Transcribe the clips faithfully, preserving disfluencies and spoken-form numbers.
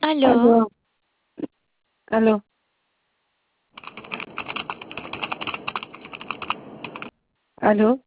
Aló, Aló, aló, aló.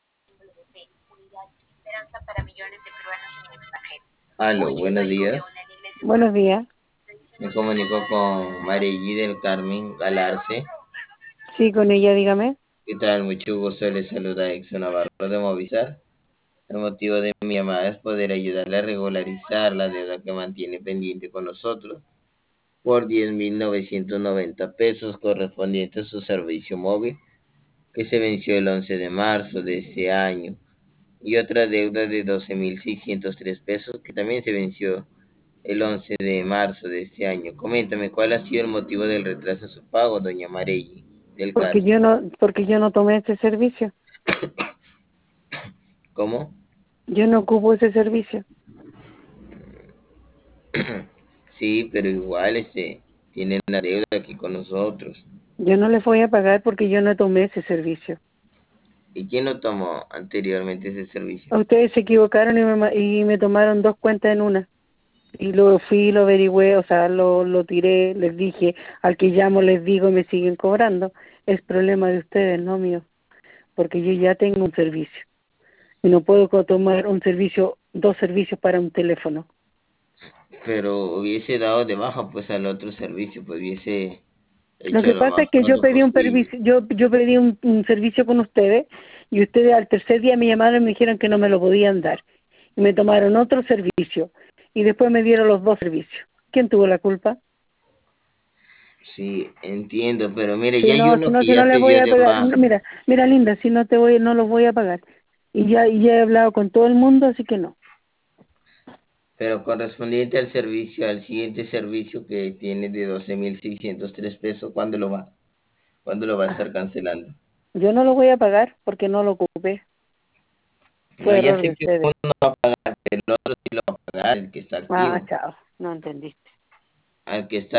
Aló, buenos días. Buenos días. Me comunico con Marelli del Carmen Galarce. Sí, con ella, dígame. ¿Qué tal? Mucho gusto. Les saluda Exxon Navarro de Movistar. El motivo de mi llamada es poder ayudarle a regularizar la deuda que mantiene pendiente con nosotros por diez mil novecientos noventa pesos correspondiente a su servicio móvil que se venció el once de marzo de este año y otra deuda de doce mil seiscientos tres pesos que también se venció el once de marzo de este año. Coméntame, ¿cuál ha sido el motivo del retraso en su pago, doña Marelli del Porque Carmen? yo no, porque yo no tomé ese servicio. ¿Cómo? Yo no ocupo ese servicio. Sí, pero igual este, tienen la deuda aquí con nosotros. Yo no les voy a pagar porque yo no tomé ese servicio. ¿Y quién no tomó anteriormente ese servicio? Ustedes se equivocaron y me, ma- y me tomaron dos cuentas en una. Y lo fui, lo averigüé, o sea, lo, lo tiré, les dije, al que llamo les digo y me siguen cobrando. Es problema de ustedes, no mío. Porque yo ya tengo un servicio. Y no puedo co- tomar un servicio, dos servicios para un teléfono. Pero hubiese dado de baja pues al otro servicio, pues hubiese Lo hecho que lo pasa más es que yo pronto pedí un posible. servicio, yo, yo pedí un, un servicio con ustedes y ustedes al tercer día me llamaron y me dijeron que no me lo podían dar. Y me tomaron otro servicio y después me dieron los dos servicios. ¿Quién tuvo la culpa? Sí, entiendo, pero mire, Si ya hay no, si uno no, que si no ya les se voy dio a de pagar. No, baja. mira, mira Linda, si no te voy, no los voy a pagar. Y ya, y ya he hablado con todo el mundo, así que no. Pero correspondiente al servicio, al siguiente servicio que tiene de doce mil seiscientos tres pesos, ¿cuándo lo va? ¿Cuándo lo va a estar cancelando? Yo no lo voy a pagar porque no lo ocupé. No, Fue ya error de sé que ustedes. uno no va a pagar, el otro sí lo va a pagar, el que está Ah, activo. chao, no entendiste. Al que está